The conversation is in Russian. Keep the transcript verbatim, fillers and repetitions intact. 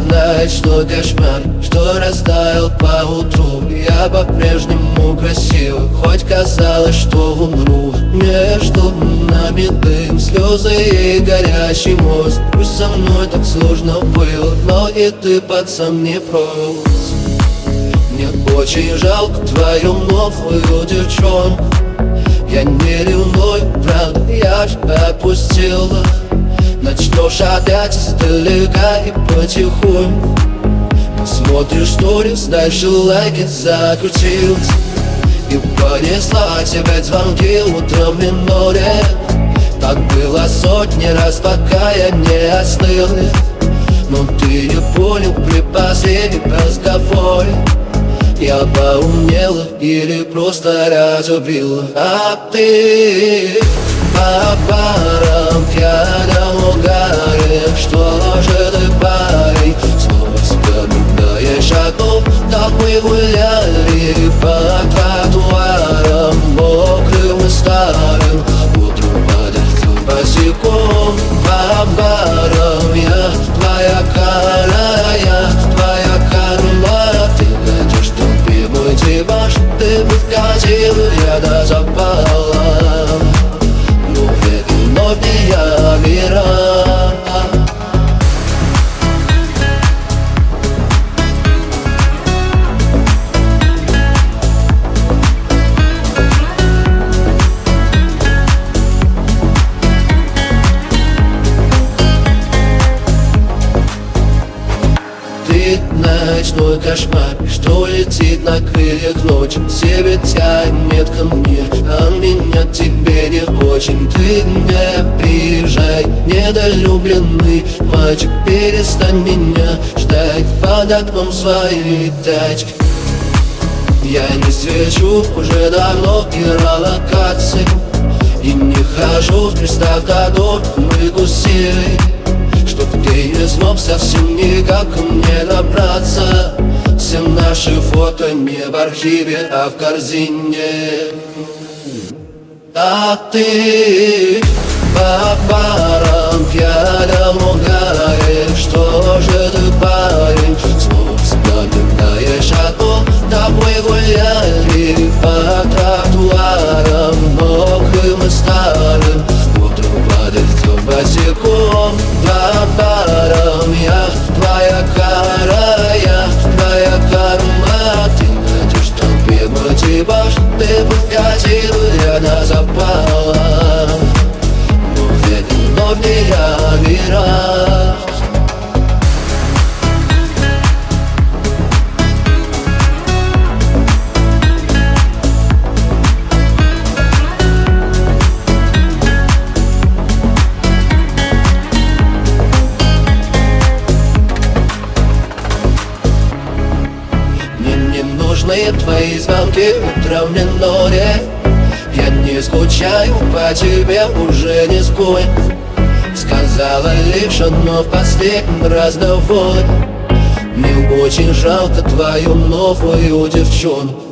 ночной кошмар, что растаял по утру. Я по-прежнему красива, хоть казалось, что умру. Между нами дым, слезы и горячий мост. Пусть со мной так сложно было, но и ты, пацан, не прост. Мне очень жалко твою новую девчонку. Я не ревную, правда, я тебя отпустила. Начнешь опять издалека и потихоньку. Смотришь сторис, дальше лайки закрутился. И понесла тебя звонки утром в море. Так было сотни раз, пока я не остыл. Но ты не понял при последнем разговоре. Я поумнела или просто разубила. А ты по парам пьяном угаре. Что же ты, парень, снова вспоминаешь о том, как мы гуляли по тротуарам мокрым и старым. Утром подождем босиком по барам. Я твоя кара, я твоя карма. Ты найдешь любимый типаж, ты подкатила, я до запала. Но это вновь не я, мира. Ты ночной кошмар, что летит на крыльях ночи. Тебе тянет ко мне, а меня тебе не очень. Ты не приезжай, недолюбленный мальчик. Перестань меня ждать под окном своей тачки. Я не свечу уже давно геолокации. И не хожу в местах, годов мы гусили. Чтоб ты не смог совсем никак ко мне добраться. Все наши фото не в архиве, а в корзине. А ты по парам пьяном угаре. Что же ты, парень, снова вспоминаешь о том, как мы гуляли по тротуарам мокрым и старым. Утром подождем босиком по барам. Я твоя кара, я твоя карма. Ты найдешь там любимый типаж, ты подкатила, я до запала. Но ведь вновь не я, мира. Нужны твои звонки утром в миноре. Я не скучаю по тебе уже нисколько. Сказала лишь одно в последний разговор. Мне очень жалко твою новую девчонку.